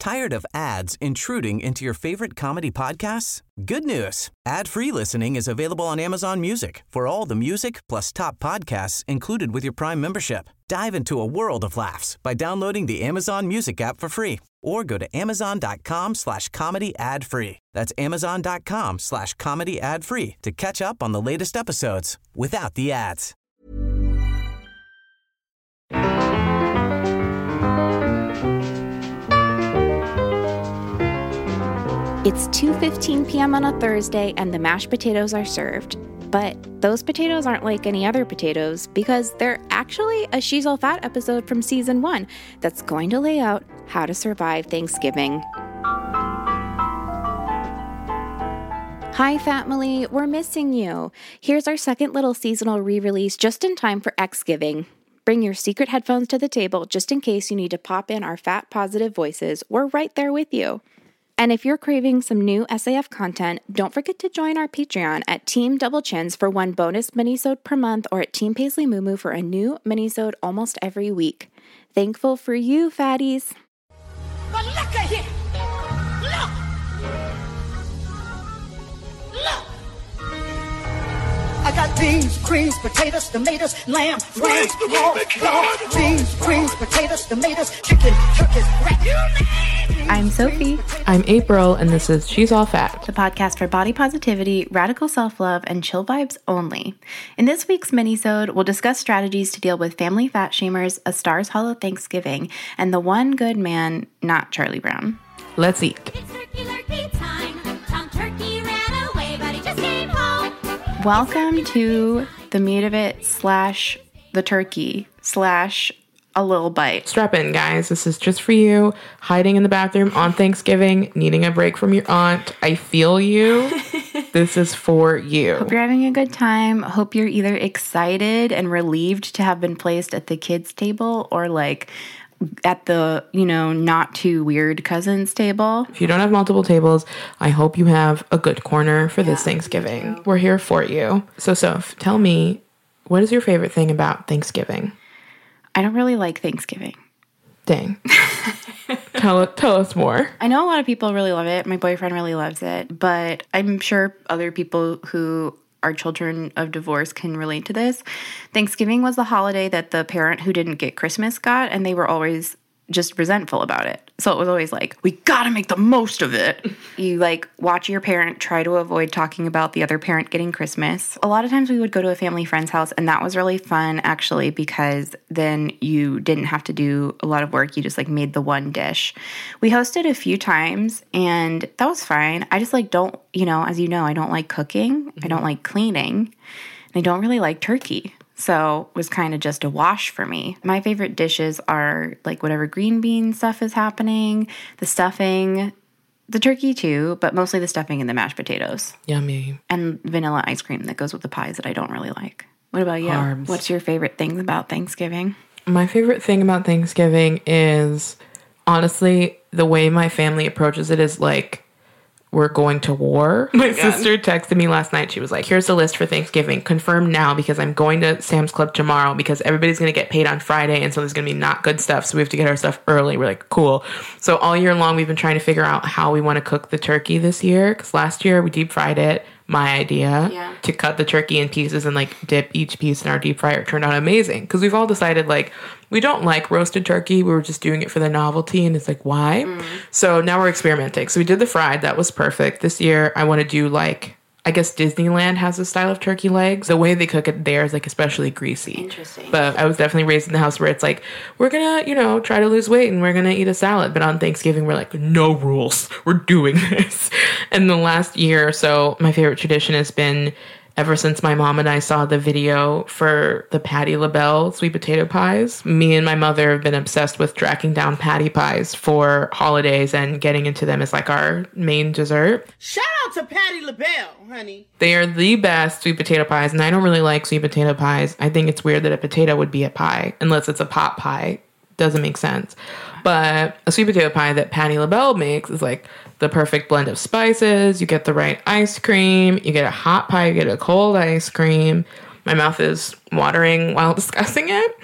Tired of ads intruding into your favorite comedy podcasts? Good news. Ad-free listening is available on Amazon Music for all the music plus top podcasts included with your Prime membership. Dive into a world of laughs by downloading the Amazon Music app for free or go to amazon.com/comedy ad-free. That's amazon.com/comedy ad-free to catch up on the latest episodes without the ads. It's 2:15 p.m. on a Thursday and the mashed potatoes are served. But those potatoes aren't like any other potatoes because they're actually a She's All Fat episode from season 1 that's going to lay out how to survive Thanksgiving. Hi, family, we're missing you. Here's our second little seasonal re-release just in time for Xgiving. Bring your secret headphones to the table just in case you need to pop in our fat positive voices. We're right there with you. And if you're craving some new SAF content, don't forget to join our Patreon at Team Double Chins for one bonus minisode per month or at Team Paisley Moo for a new minisode almost every week. Thankful for you, fatties. But look at here! Look! Look! I got beans, greens, potatoes, tomatoes, lamb, ram, pork, beans, greens, potatoes, tomatoes, chicken, turkeys, rat. I'm Sophie. I'm April, and this is She's All Fat, the podcast for body positivity, radical self-love, and chill vibes only. In this week's minisode, we'll discuss strategies to deal with family fat shamers, A Stars Hollow Thanksgiving, and the one good man, not Charlie Brown. Let's eat. It's turkey time. Tom Turkey ran away, but he just came home. Welcome to the meat of it / the turkey / a little bite. Strap in, guys. This is just for you. Hiding in the bathroom on Thanksgiving, needing a break from your aunt. I feel you. This is for you. Hope you're having a good time. Hope you're either excited and relieved to have been placed at the kids' table or like at the, not too weird cousins' table. If you don't have multiple tables, I hope you have a good corner for this Thanksgiving. We're here for you. So, Soph, tell me, what is your favorite thing about Thanksgiving? I don't really like Thanksgiving. Dang. Tell us more. I know a lot of people really love it. My boyfriend really loves it. But I'm sure other people who are children of divorce can relate to this. Thanksgiving was the holiday that the parent who didn't get Christmas got, and they were always just resentful about it. So it was always like, we gotta make the most of it. You watch your parent try to avoid talking about the other parent getting Christmas. A lot of times we would go to a family friend's house, and that was really fun actually, because then you didn't have to do a lot of work. You just made the one dish. We hosted a few times, and that was fine. I just don't, as you know, I don't like cooking. I don't like cleaning. And I don't really like turkey. So it was kind of just a wash for me. My favorite dishes are whatever green bean stuff is happening, the stuffing, the turkey too, but mostly the stuffing and the mashed potatoes. Yummy. And vanilla ice cream that goes with the pies that I don't really like. What about you? Carbs. What's your favorite things about Thanksgiving? My favorite thing about Thanksgiving is, honestly, the way my family approaches it is we're going to war. My sister texted me last night. She was like, here's the list for Thanksgiving. Confirm now because I'm going to Sam's Club tomorrow because everybody's going to get paid on Friday. And so there's going to be not good stuff. So we have to get our stuff early. We're like, cool. So all year long, we've been trying to figure out how we want to cook the turkey this year. Because last year we deep fried it. My idea to cut the turkey in pieces and dip each piece in our deep fryer turned out amazing. Because we've all decided we don't like roasted turkey. We were just doing it for the novelty. And it's why? So now we're experimenting. So we did the fried. That was perfect. This year I want to do I guess Disneyland has a style of turkey legs. The way they cook it there is especially greasy. Interesting. But I was definitely raised in the house where it's we're going to, try to lose weight and we're going to eat a salad. But on Thanksgiving, we're no rules. We're doing this. And the last year or so, my favorite tradition has been ever since my mom and I saw the video for the Patti LaBelle sweet potato pies. Me and my mother have been obsessed with tracking down Patti pies for holidays and getting into them as our main dessert. Shout out to Patti LaBelle, honey. They are the best sweet potato pies, and I don't really like sweet potato pies. I think it's weird that a potato would be a pie, unless it's a pot pie. Doesn't make sense. But a sweet potato pie that Patti LaBelle makes is the perfect blend of spices. You get the right ice cream. You get a hot pie. You get a cold ice cream. my mouth is watering while discussing it.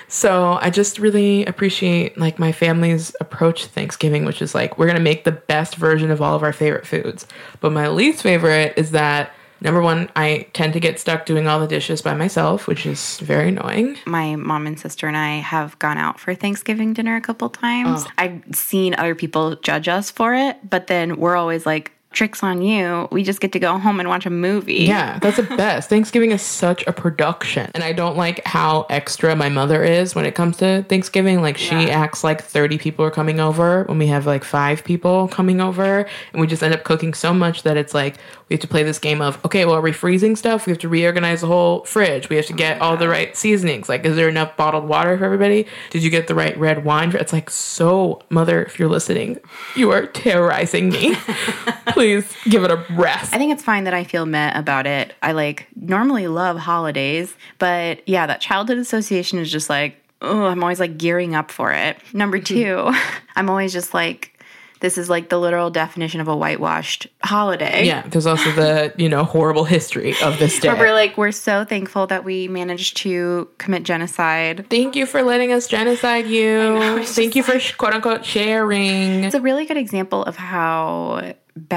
So I just really appreciate like my family's approach to Thanksgiving, which is like, we're going to make the best version of all of our favorite foods. But my least favorite is that, number one, I tend to get stuck doing all the dishes by myself, which is very annoying. My mom and sister and I have gone out for Thanksgiving dinner a couple times. I've seen other people judge us for it, but then we're always like, tricks on you. We just get to go home and watch a movie. Yeah, that's the best. Thanksgiving is such a production. And I don't like how extra my mother is when it comes to Thanksgiving. Like, she acts like 30 people are coming over when we have like 5 people coming over. And we just end up cooking so much that it's like, we have to play this game of, okay, well, are we freezing stuff? We have to reorganize the whole fridge. We have to get all the right seasonings. Like, is there enough bottled water for everybody? Did you get the right red wine? It's like, so, mother, if you're listening, you are terrorizing me. Please give it a rest. I think it's fine that I feel meh about it. I like normally love holidays, but yeah, that childhood association is just like, oh, I'm always like gearing up for it. Number 2, I'm always just like, this is like the literal definition of a whitewashed holiday. Yeah, there's also the, horrible history of this day. We're so thankful that we managed to commit genocide. Thank you for letting us genocide you. Thank you for quote unquote sharing. It's a really good example of how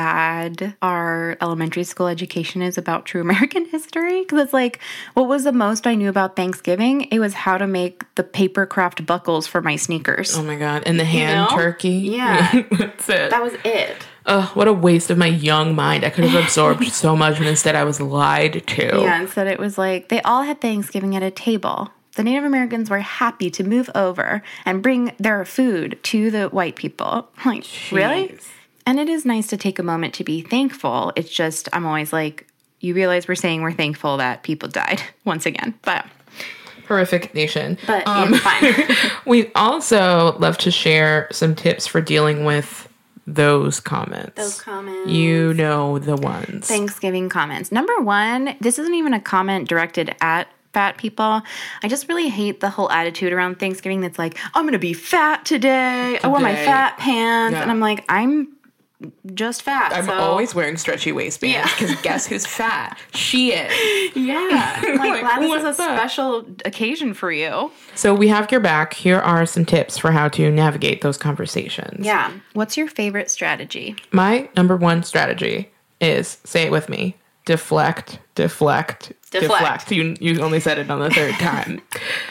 bad our elementary school education is about true American history. Because it's like, what was the most I knew about Thanksgiving? It was how to make the paper craft buckles for my sneakers. Oh my God. And the hand turkey. Yeah. That's it. That was it. Ugh, what a waste of my young mind. I could have absorbed so much, and instead I was lied to. Yeah, instead it was like, they all had Thanksgiving at a table. The Native Americans were happy to move over and bring their food to the white people. Like, really? And it is nice to take a moment to be thankful. It's just, I'm always like, you realize we're saying we're thankful that people died once again. But horrific nation. But it's fine. We also love to share some tips for dealing with those comments. Those comments. You know the ones. Thanksgiving comments. Number 1, this isn't even a comment directed at fat people. I just really hate the whole attitude around Thanksgiving that's like, I'm going to be fat today. I wore my fat pants. Yeah. And I'm like, I'm just fat. I'm always wearing stretchy waistbands because guess who's fat? She is. Yeah. I'm like, glad this is a special occasion for you. So we have your back. Here are some tips for how to navigate those conversations. Yeah. What's your favorite strategy? My number 1 strategy is, say it with me, deflect, deflect, deflect. You only said it on the 3rd time.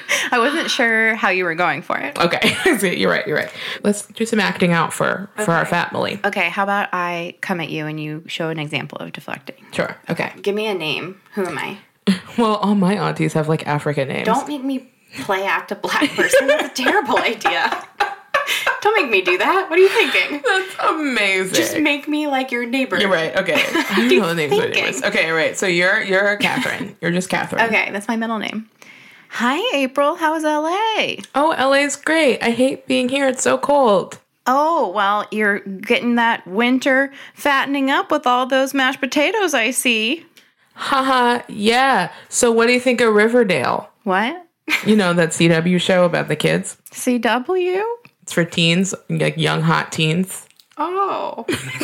I wasn't sure how you were going for it. Okay. You're right. Let's do some acting out for our family. Okay, how about I come at you and you show an example of deflecting? Sure. Okay. Give me a name. Who am I? Well, all my aunties have like African names. Don't make me play act a black person. That's a terrible idea. Don't make me do that. What are you thinking? That's amazing. Just make me like your neighbor. You're right. Okay. I don't know the names of my neighbors. Okay, right. So you're Catherine. You're just Catherine. Okay, that's my middle name. Hi, April. How is LA? Oh, LA's great. I hate being here. It's so cold. Oh, well, you're getting that winter fattening up with all those mashed potatoes, I see. Haha, yeah. So what do you think of Riverdale? What? You know, that CW show about the kids? CW? It's for teens, like young, hot teens. Oh.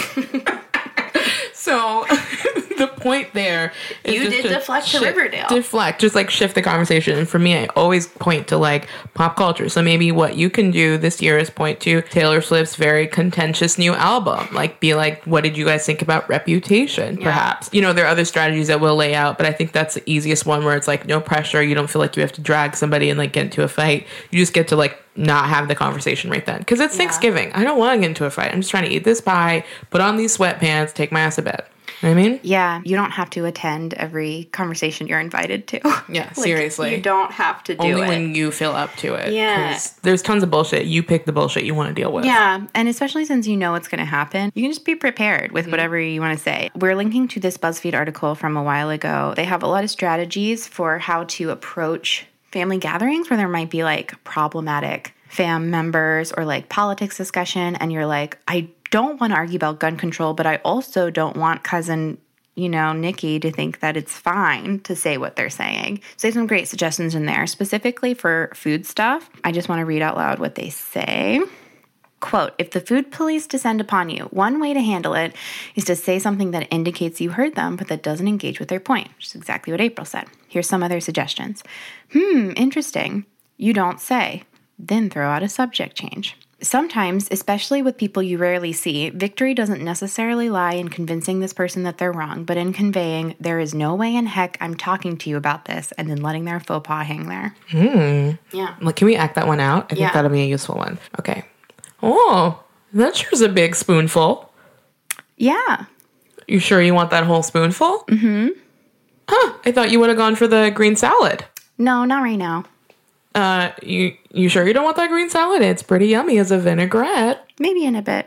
So the point there is you did deflect to Riverdale. Deflect, just like shift the conversation. And for me, I always point to like pop culture. So maybe what you can do this year is point to Taylor Swift's very contentious new album. Like be like, what did you guys think about Reputation, perhaps? You know, there are other strategies that we'll lay out, but I think that's the easiest one where it's like no pressure. You don't feel like you have to drag somebody and like get into a fight. You just get to like not have the conversation right then. Because it's Thanksgiving. I don't want to get into a fight. I'm just trying to eat this pie, put on these sweatpants, take my ass to bed. You know what I mean? Yeah, you don't have to attend every conversation you're invited to. Yeah, seriously. You don't have to do Only it. when you feel up to it. Yeah. There's tons of bullshit. You pick the bullshit you want to deal with. Yeah, and especially since you know what's going to happen, you can just be prepared with whatever you want to say. We're linking to this BuzzFeed article from a while ago. They have a lot of strategies for how to approach family gatherings where there might be like problematic fam members or like politics discussion, and you're like, I don't want to argue about gun control, but I also don't want cousin, Nikki to think that it's fine to say what they're saying. So there's some great suggestions in there, specifically for food stuff. I just want to read out loud what they say. Quote, if the food police descend upon you, one way to handle it is to say something that indicates you heard them, but that doesn't engage with their point, which is exactly what April said. Here's some other suggestions. Interesting. You don't say. Then throw out a subject change. Sometimes, especially with people you rarely see, victory doesn't necessarily lie in convincing this person that they're wrong, but in conveying, there is no way in heck I'm talking to you about this, and then letting their faux pas hang there. Yeah. Like, can we act that one out? I think that'll be a useful one. Okay. Oh, that sure's a big spoonful. Yeah. You sure you want that whole spoonful? Mm-hmm. Huh, I thought you would have gone for the green salad. No, not right now. You sure you don't want that green salad? It's pretty yummy as a vinaigrette. Maybe in a bit.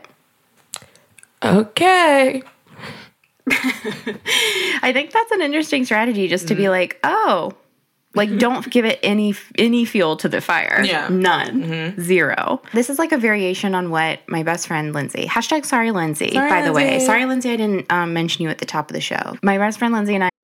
Okay. I think that's an interesting strategy, just to be like, oh, like don't give it any fuel to the fire. Yeah. None. Zero. This is like a variation on what my best friend Lindsay, #sorry Lindsay, by the way. Sorry Lindsay, I didn't mention you at the top of the show. My best friend Lindsay and I.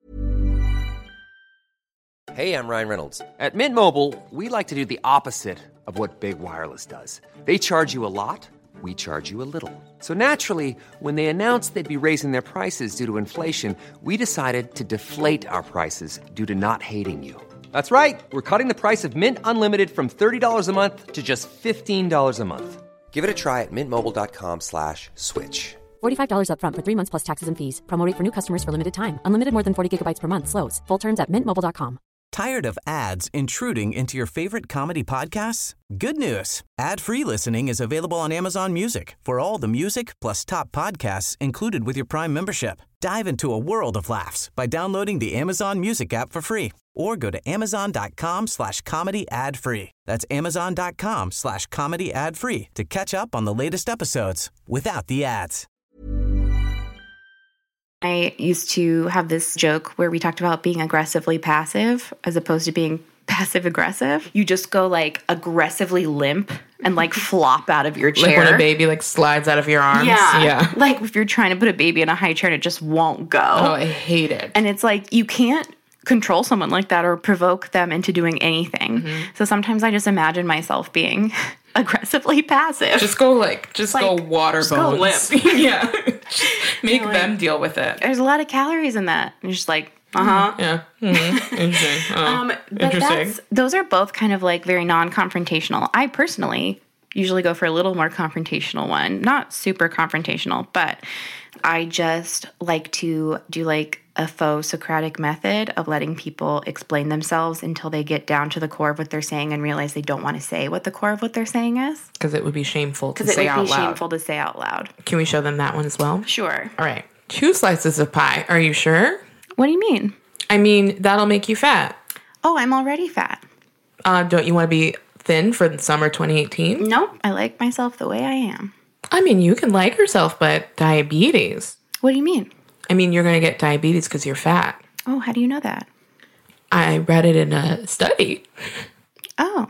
Hey, I'm Ryan Reynolds. At Mint Mobile, we like to do the opposite of what Big Wireless does. They charge you a lot, we charge you a little. So naturally, when they announced they'd be raising their prices due to inflation, we decided to deflate our prices due to not hating you. That's right. We're cutting the price of Mint Unlimited from $30 a month to just $15 a month. Give it a try at mintmobile.com/switch. $45 up front for 3 months plus taxes and fees. Promo rate for new customers for limited time. Unlimited more than 40 gigabytes per month. Slows full terms at mintmobile.com. Tired of ads intruding into your favorite comedy podcasts? Good news. Ad-free listening is available on Amazon Music for all the music plus top podcasts included with your Prime membership. Dive into a world of laughs by downloading the Amazon Music app for free or go to amazon.com/comedy ad-free. That's amazon.com/comedy ad-free to catch up on the latest episodes without the ads. I used to have this joke where we talked about being aggressively passive as opposed to being passive aggressive. You just go like aggressively limp and like flop out of your chair. Like when a baby like slides out of your arms. Yeah. Like if you're trying to put a baby in a high chair and it just won't go. Oh, I hate it. And it's like you can't control someone like that or provoke them into doing anything. Mm-hmm. So sometimes I just imagine myself being aggressively passive. Just go water bones. Go limp. Yeah. Make them deal with it. There's a lot of calories in that. And you're just like, Yeah. Mm-hmm. Interesting. Interesting. Those are both kind of like very non-confrontational. I personally usually go for a little more confrontational one. Not super confrontational, but I just like to do like a faux Socratic method of letting people explain themselves until they get down to the core of what they're saying and realize they don't want to say what the core of what they're saying is. Because it would be shameful to say out loud. Because it would be shameful to say out loud. Can we show them that one as well? Sure. All right. 2 slices of pie. Are you sure? What do you mean? I mean, that'll make you fat. Oh, I'm already fat. Don't you want to be thin for summer 2018? Nope. I like myself the way I am. I mean, you can like yourself, but diabetes. What do you mean? I mean, you're going to get diabetes because you're fat. Oh, how do you know that? I read it in a study. Oh.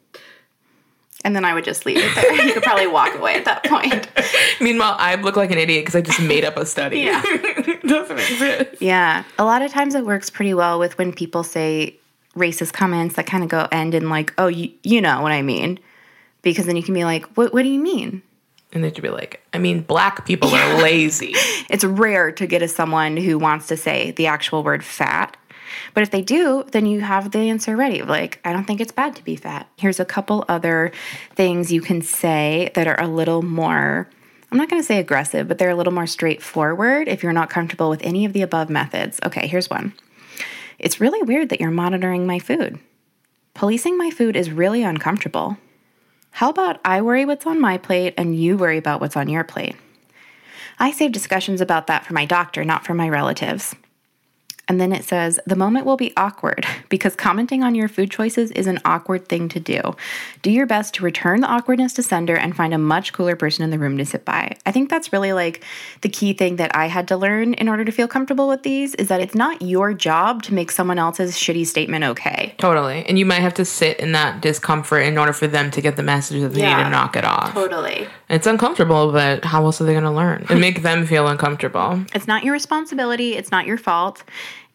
And then I would just leave it there. You could probably walk away at that point. Meanwhile, I look like an idiot because I just made up a study. Yeah. It doesn't exist. Yeah. A lot of times it works pretty well with when people say racist comments that kind of end in like, oh, you know what I mean. Because then you can be like, what do you mean? And then you'd be like, I mean, black people are lazy. It's rare to get someone who wants to say the actual word fat. But if they do, then you have the answer ready. Like, I don't think it's bad to be fat. Here's a couple other things you can say that are a little more, I'm not going to say aggressive, but they're a little more straightforward if you're not comfortable with any of the above methods. Okay, here's one. It's really weird that you're monitoring my food. Policing my food is really uncomfortable. How about I worry what's on my plate and you worry about what's on your plate? I save discussions about that for my doctor, not for my relatives. And then it says, the moment will be awkward because commenting on your food choices is an awkward thing to do. Do your best to return the awkwardness to sender and find a much cooler person in the room to sit by. I think that's really like the key thing that I had to learn in order to feel comfortable with these is that it's not your job to make someone else's shitty statement okay. Totally. And you might have to sit in that discomfort in order for them to get the message that they need to knock it off. Totally. It's uncomfortable, but how else are they going to learn? And make them feel uncomfortable. It's not your responsibility. It's not your fault.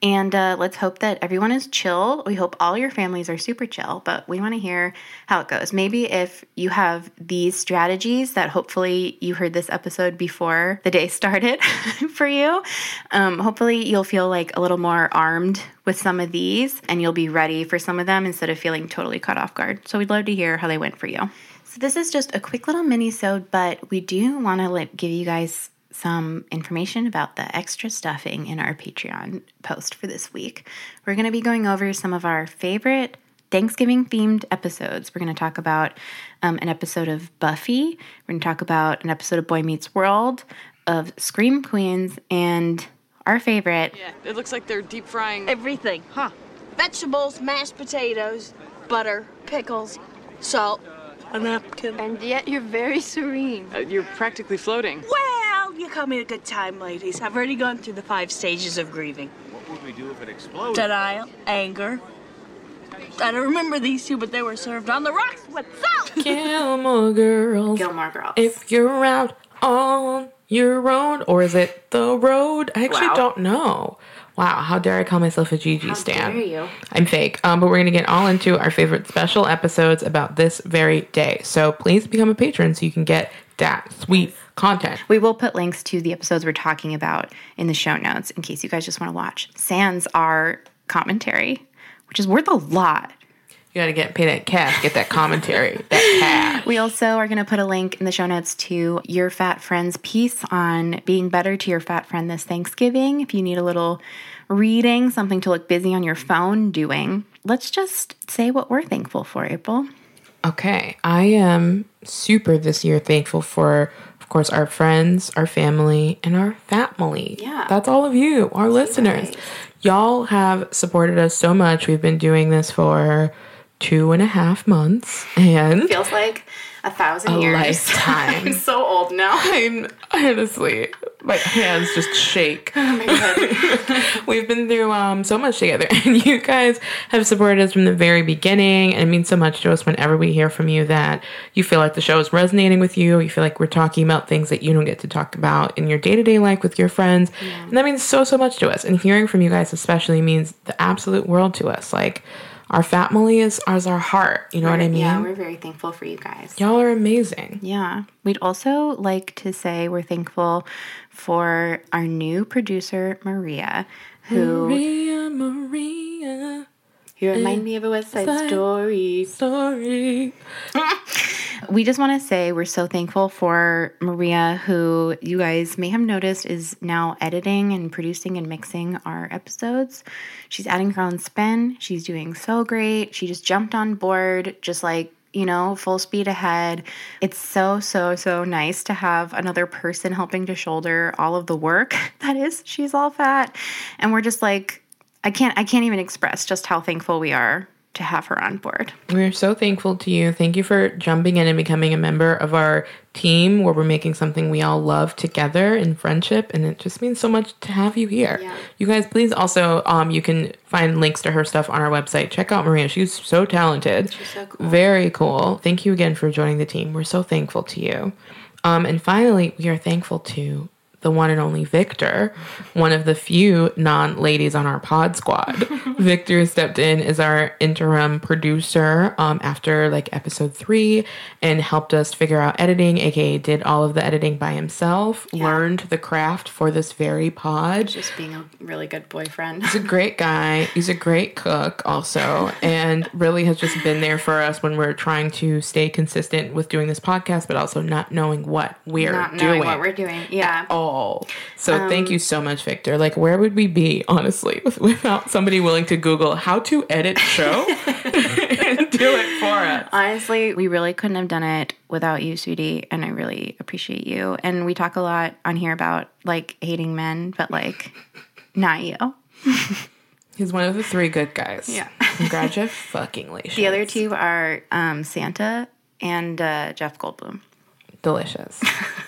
And let's hope that everyone is chill. We hope all your families are super chill, but we want to hear how it goes. Maybe if you have these strategies that hopefully you heard this episode before the day started for you, hopefully you'll feel like a little more armed with some of these and you'll be ready for some of them instead of feeling totally caught off guard. So we'd love to hear how they went for you. So this is just a quick little mini-sode, but we do want to give you guys some information about the extra stuffing in our Patreon post for this week. We're going to be going over some of our favorite Thanksgiving-themed episodes. We're going to talk about an episode of Buffy. We're going to talk about an episode of Boy Meets World, of Scream Queens, and our favorite. Yeah, it looks like they're deep frying everything, huh? Vegetables, mashed potatoes, butter, pickles, salt, a napkin. And yet you're very serene. You're practically floating. Well, you caught me at a good time, ladies. I've already gone through the 5 stages of grieving. What would we do if it exploded? Denial, anger. I don't remember these 2, but they were served on the rocks with salt. Gilmore Girls. Gilmore Girls. If you're out on your own, or is it the road? I actually don't know. Wow, how dare I call myself a Gigi stan? How dare you? I'm fake. But we're going to get all into our favorite special episodes about this very day. So please become a patron so you can get that sweet content. We will put links to the episodes we're talking about in the show notes in case you guys just want to watch. Sans our commentary, which is worth a lot. You got to pay that cash, get that commentary, that cash. We also are going to put a link in the show notes to your fat friend's piece on being better to your fat friend this Thanksgiving. If you need a little reading, something to look busy on your phone doing, let's just say what we're thankful for, April. Okay, I am super this year thankful for, of course, our friends, our family, and our family. Yeah. That's all of you, our listeners. Nice. Y'all have supported us so much. We've been doing this for 2.5 months, and Feels like 1,000 years. Lifetime. I'm so old now. I'm honestly, my hands just shake. Oh my God. We've been through so much together, and you guys have supported us from the very beginning, and it means so much to us whenever we hear from you that you feel like the show is resonating with you. You feel like we're talking about things that you don't get to talk about in your day-to-day life with your friends, and that means so much to us. And hearing from you guys especially means the absolute world to us. Like, our family is our heart. You know what I mean? Yeah, we're very thankful for you guys. Y'all are amazing. Yeah. We'd also like to say we're thankful for our new producer, Maria, who... Maria. You remind me of a West Side Story. We just want to say we're so thankful for Maria, who you guys may have noticed is now editing and producing and mixing our episodes. She's adding her own spin. She's doing so great. She just jumped on board, just like, you know, full speed ahead. It's so nice to have another person helping to shoulder all of the work that is She's All Fat. And we're just like, I can't even express just how thankful we are to have her on board. We're so thankful to you. Thank you for jumping in and becoming a member of our team where we're making something we all love together in friendship. And it just means so much to have you here. Yeah. You guys, please also, you can find links to her stuff on our website. Check out Maria. She's so talented. She's so cool. Very cool. Thank you again for joining the team. We're so thankful to you. And finally, we are thankful to the one and only Victor, one of the few non-ladies on our pod squad. Victor stepped in as our interim producer after like episode 3 and helped us figure out editing, aka did all of the editing by himself, learned the craft for this very pod. Just being a really good boyfriend. He's a great guy. He's a great cook also, and really has just been there for us when we're trying to stay consistent with doing this podcast, but also not knowing what we're doing. Yeah. So thank you so much, Victor. Like, where would we be, honestly, without somebody willing to Google how to edit show and do it for us? Honestly, we really couldn't have done it without you, sweetie, and I really appreciate you. And we talk a lot on here about, like, hating men, but, like, not you. He's one of the 3 good guys. Yeah. Congratulations. The other 2 are Santa and Jeff Goldblum. Delicious.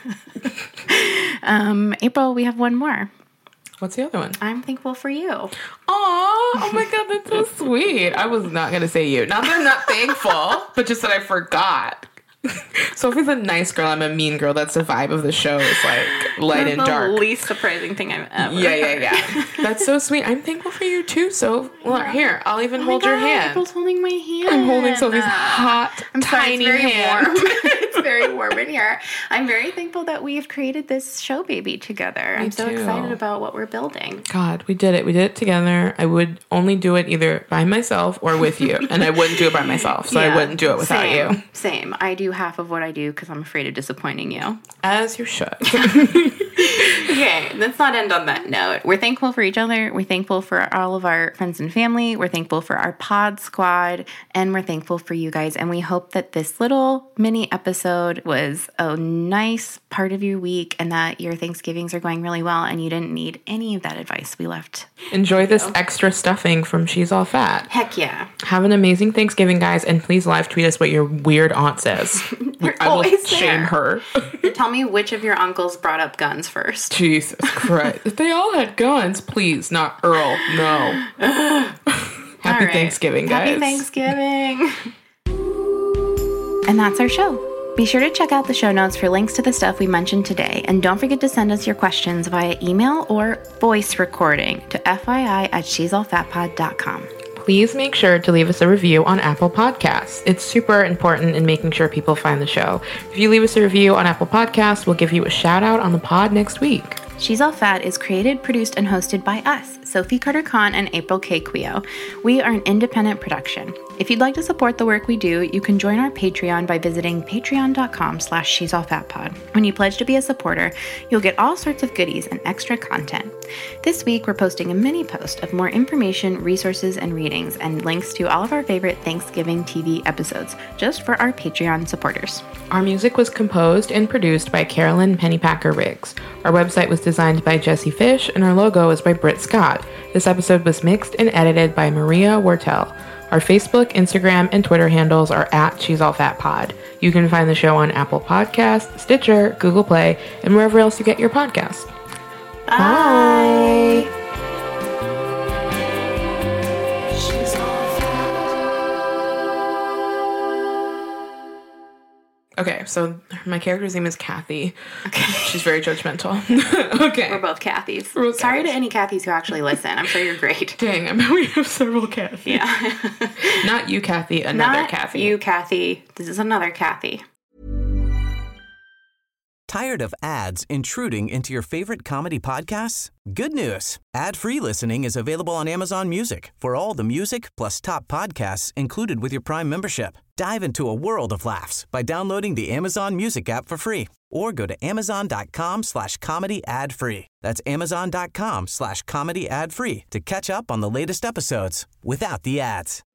April, we have one more. What's the other one? I'm thankful for you. Aw, oh my God, that's so sweet. I was not going to say you. Not that I'm not thankful, but just that I forgot. Sophie's a nice girl. I'm a mean girl. That's the vibe of the show. It's like light and dark. The least surprising thing I've ever Yeah. That's so sweet. I'm thankful for you too. So here, I'll even hold your hand. April's holding my hand. I'm holding Sophie's hot, tiny hand. Warm. It's very warm in here. I'm very thankful that we've created this show baby together. I'm so excited about what we're building. God, we did it. We did it together. I would only do it either by myself or with you, and I wouldn't do it by myself, so I wouldn't do it without you. Same. I do half of what I do because I'm afraid of disappointing you. As you should. Okay, let's not end on that note. We're thankful for each other. We're thankful for all of our friends and family. We're thankful for our pod squad, and we're thankful for you guys. And we hope that this little mini episode was a nice part of your week and that your Thanksgivings are going really well and you didn't need any of that advice we left. Enjoy this extra stuffing from She's All Fat. Heck yeah. Have an amazing Thanksgiving, guys, and please live tweet us what your weird aunt says. I will shame her. Tell me which of your uncles brought up guns first. Jesus Christ. If they all had guns, please, not Earl. No. Happy Thanksgiving, guys. Happy Thanksgiving. And that's our show. Be sure to check out the show notes for links to the stuff we mentioned today. And don't forget to send us your questions via email or voice recording to FYI@she'sallfatpod.com. Please make sure to leave us a review on Apple Podcasts. It's super important in making sure people find the show. If you leave us a review on Apple Podcasts, we'll give you a shout out on the pod next week. She's All Fat is created, produced, and hosted by us, Sophie Carter-Kahn and April K. Quio. We are an independent production. If you'd like to support the work we do, you can join our Patreon by visiting patreon.com/she'sallfatpod. When you pledge to be a supporter, you'll get all sorts of goodies and extra content. This week, we're posting a mini post of more information, resources, and readings, and links to all of our favorite Thanksgiving TV episodes, just for our Patreon supporters. Our music was composed and produced by Carolyn Pennypacker Riggs. Our website was designed by Jesse Fish, and our logo is by Britt Scott. This episode was mixed and edited by Maria Wortel. Our Facebook, Instagram, and Twitter handles are @She'sAllFatPod. You can find the show on Apple Podcasts, Stitcher, Google Play, and wherever else you get your podcasts. Bye! Okay, so my character's name is Kathy. Okay. She's very judgmental. Okay. We're both Kathys. Sorry to any Kathys who actually listen. I'm sure you're great. Dang, I bet we have several Kathys. Yeah. Not you, Kathy. Another Not Kathy. you, Kathy. This is another Kathy. Tired of ads intruding into your favorite comedy podcasts? Good news. Ad-free listening is available on Amazon Music for all the music plus top podcasts included with your Prime membership. Dive into a world of laughs by downloading the Amazon Music app for free or go to amazon.com/comedy ad-free. That's amazon.com/comedy ad-free to catch up on the latest episodes without the ads.